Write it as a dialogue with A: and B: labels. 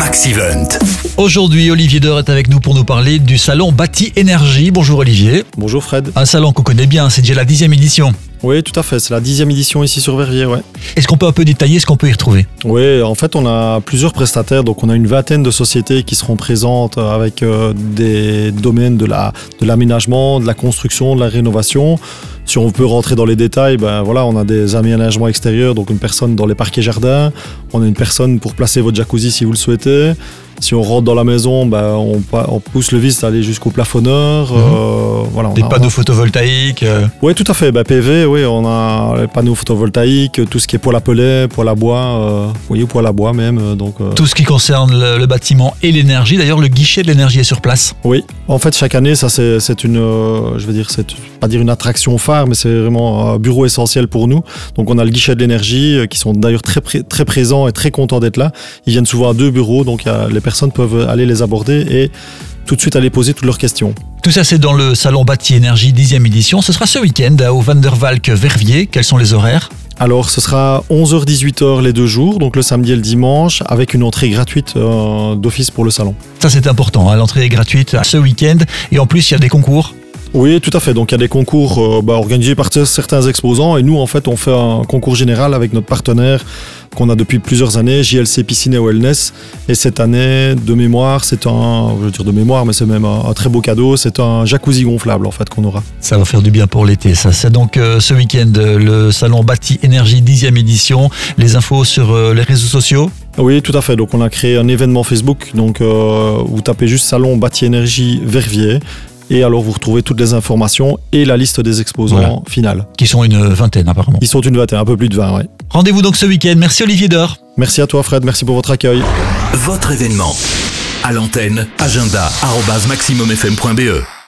A: Maxivent.
B: Aujourd'hui, Olivier Deur est avec nous pour nous parler du salon Bâti Énergie. Bonjour Olivier.
C: Bonjour Fred.
B: Un salon qu'on connaît bien, c'est déjà la 10e édition.
C: Oui, tout à fait, c'est la 10e édition ici sur Verviers, ouais.
B: Est-ce qu'on peut un peu détailler ce qu'on peut y retrouver ?
C: Oui, en fait, on a plusieurs prestataires, donc on a une vingtaine de sociétés qui seront présentes avec des domaines de l'aménagement, de la construction, de la rénovation. Si on peut rentrer dans les détails, on a des aménagements extérieurs, donc une personne dans les parquets jardins, on a une personne pour placer votre jacuzzi si vous le souhaitez. Si on rentre dans la maison, on pousse le vis aller jusqu'au plafonneur.
B: Des panneaux photovoltaïques.
C: Oui, tout à fait. PV, oui, on a les panneaux photovoltaïques, tout ce qui est poêle à pellet, poêle à bois, poêle à bois même.
B: Tout ce qui concerne le bâtiment et l'énergie. D'ailleurs, le guichet de l'énergie est sur place.
C: Oui, en fait, chaque année, ça c'est une, c'est pas dire une attraction phare, mais c'est vraiment un bureau essentiel pour nous. Donc, on a le guichet de l'énergie qui sont d'ailleurs très présents et très contents d'être là. Ils viennent souvent à 2 bureaux, donc les personnes peuvent aller les aborder et tout de suite aller poser toutes leurs questions.
B: Tout ça, c'est dans le salon Bâti Énergie 10e édition. Ce sera ce week-end au Van der Valk Verviers. Quels sont les horaires ?
C: Alors, ce sera 11h-18h les 2 jours, donc le samedi et le dimanche, avec une entrée gratuite d'office pour le salon.
B: Ça, c'est important, l'entrée est gratuite ce week-end. Et en plus, il y a des concours.
C: Oui, tout à fait. Donc, il y a des concours organisés par certains exposants. Et nous, en fait, on fait un concours général avec notre partenaire qu'on a depuis plusieurs années, JLC Piscine et Wellness. Et cette année, de mémoire, c'est c'est même un très beau cadeau. C'est un jacuzzi gonflable, en fait, qu'on aura.
B: Ça va faire du bien pour l'été, ça. C'est donc ce week-end, le salon Bâti Énergie 10e édition. Les infos sur les réseaux sociaux ?
C: Oui, tout à fait. Donc, on a créé un événement Facebook. Donc, vous tapez juste salon Bâti Énergie Verviers. Et alors, vous retrouvez toutes les informations et la liste des exposants finales.
B: Qui sont une vingtaine, apparemment.
C: Ils sont une vingtaine, un peu plus de 20, oui.
B: Rendez-vous donc ce week-end. Merci Olivier Deur.
C: Merci à toi, Fred. Merci pour votre accueil.
A: Votre événement. À l'antenne, agenda@maximumfm.be.